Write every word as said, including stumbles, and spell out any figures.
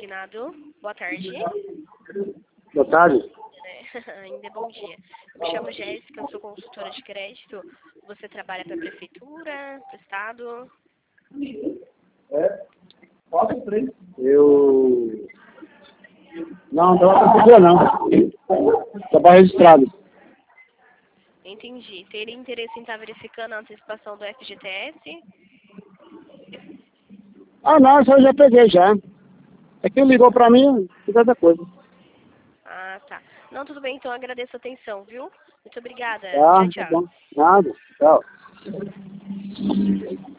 Reginaldo. Boa tarde. Boa tarde. Ainda é bom dia. Eu me chamo Jéssica, eu sou consultora de crédito. Você trabalha para a prefeitura, para o estado? É? Posso, três? Eu... Não, não prefeitura não. Trabalho registrado. Entendi. Teria interesse em estar verificando a antecipação do F G T S? Ah, não, isso eu já peguei já. É que ligou pra mim, fiz outra coisa. Ah, tá. Não, tudo bem, então agradeço a atenção, viu? Muito obrigada. Tá, Tchau, tá tchau. bom. Nada, tchau.